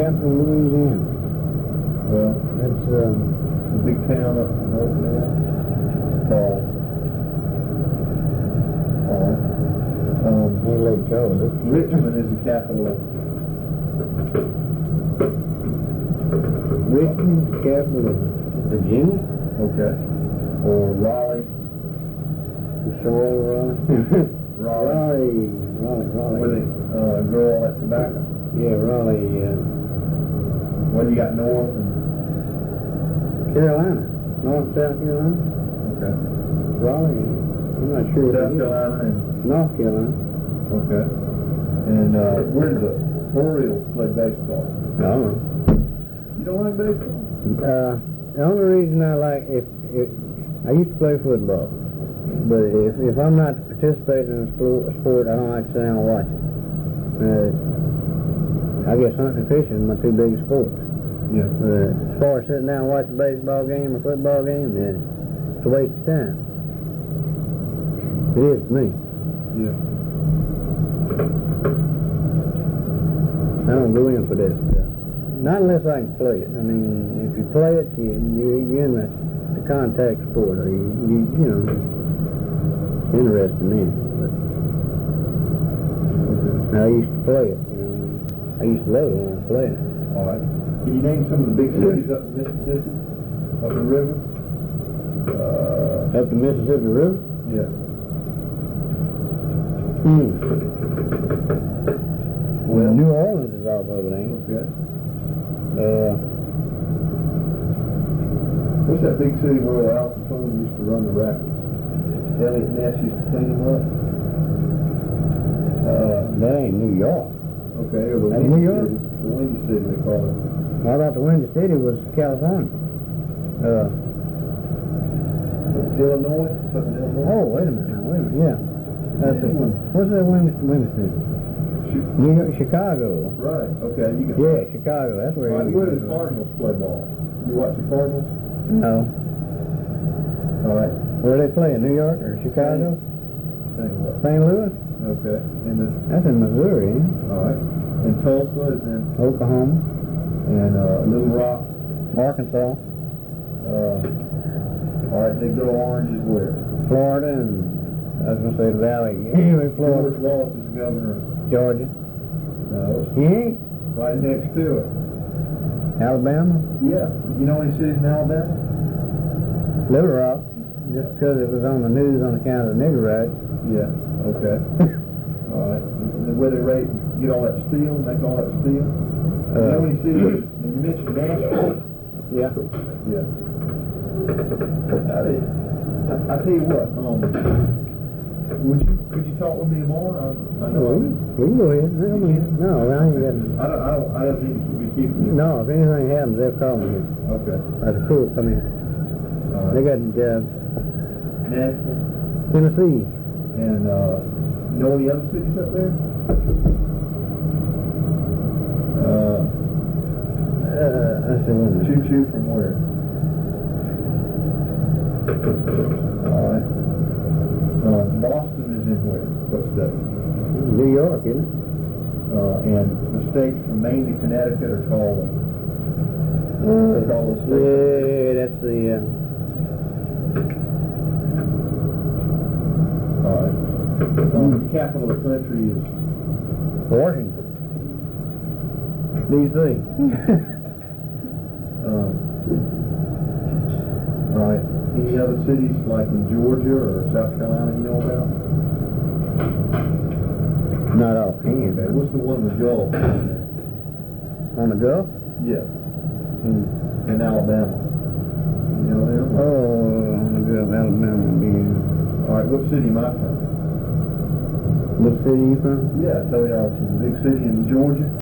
capital of Louisiana? Well, That's, the big town up north there. Called. ain't Lake Charles. Richmond is the capital of. Richmond, the capital of Virginia? Okay. Or Raleigh. Raleigh. Raleigh. Where they grow all that tobacco. Yeah, Raleigh. What do you got north and Carolina. North, South Carolina? okay. Raleigh. I'm not sure. South Carolina and North Carolina. okay. And where do the Orioles play baseball? No. You don't like baseball? The only reason I like if I used to play football, but if I'm not participating in a sport, I don't like to sit down and watch it. I guess hunting and fishing are my two biggest sports. Yeah. As far as sitting down and watching a baseball game or football game, then it's a waste of time. It is to me. Yeah. I don't go in for that stuff. Not unless I can play it. I mean, if you play it, you're in the contact sport, or you know, interested in it. But I used to play it. You know, I used to love it when I was playing it. All right. Can you name some of the big cities up in Mississippi, up the river? Up the Mississippi River? Yeah. Well, New Orleans is off of it, ain't it? Okay. What's that big city where Al Capone used to run the rapids? Elliot Ness used to clean them up. That ain't New York. Okay, or the That's Windy New York? City. The Windy City, they call it. I thought the Windy City was California. Illinois? Something Illinois? Oh, wait a minute. Yeah. That's it. What's that Windy City? New York, Chicago. Right, okay. You got Yeah, Chicago. That's where Right, it where do is. the Cardinals play ball? You watch the Cardinals? No. All right. Where they play, in New York or Chicago? Saying what? St. Louis? Okay. And That's in Missouri, ain't it? all right. And Tulsa is in, Oklahoma, and Little Rock. Arkansas, All right, they grow oranges where? Florida, and I was going to say the Valley. Anyway, Florida, George Wallace is governor of, Georgia. no, He ain't? right next to it. Alabama, Yeah. You know any cities in Alabama? Little Rock, just because it was on the news on account of the nigger rights. Yeah. Okay. All right. And where they get all that steel, make all that steel? You know any cities? You mentioned Nashville? Yeah. Yeah. I tell you what, could you talk with me tomorrow? I know We can go ahead. No, I ain't got. I don't need to be keeping you. No, if anything happens, they'll call me. Okay. Or the crew will come in. All They right. got jobs. Nashville. Tennessee. And you know any other cities up there? Let's see. Choo-choo from where? All right. Boston is in where? What state? New York, isn't it? And the states from Maine to Connecticut are called. They call the states. Yeah, that's the. All right. The capital of the country is. Washington. D.C. All right. Any other cities like in Georgia or South Carolina you know about? Not offhand. Okay. What's the one in the Gulf? On the Gulf? Yeah. In Alabama. You know them? Oh, on the Gulf, Alabama. Yeah. All right. What city am I from? What city you from? Yeah, I told you I was from a big city in Georgia.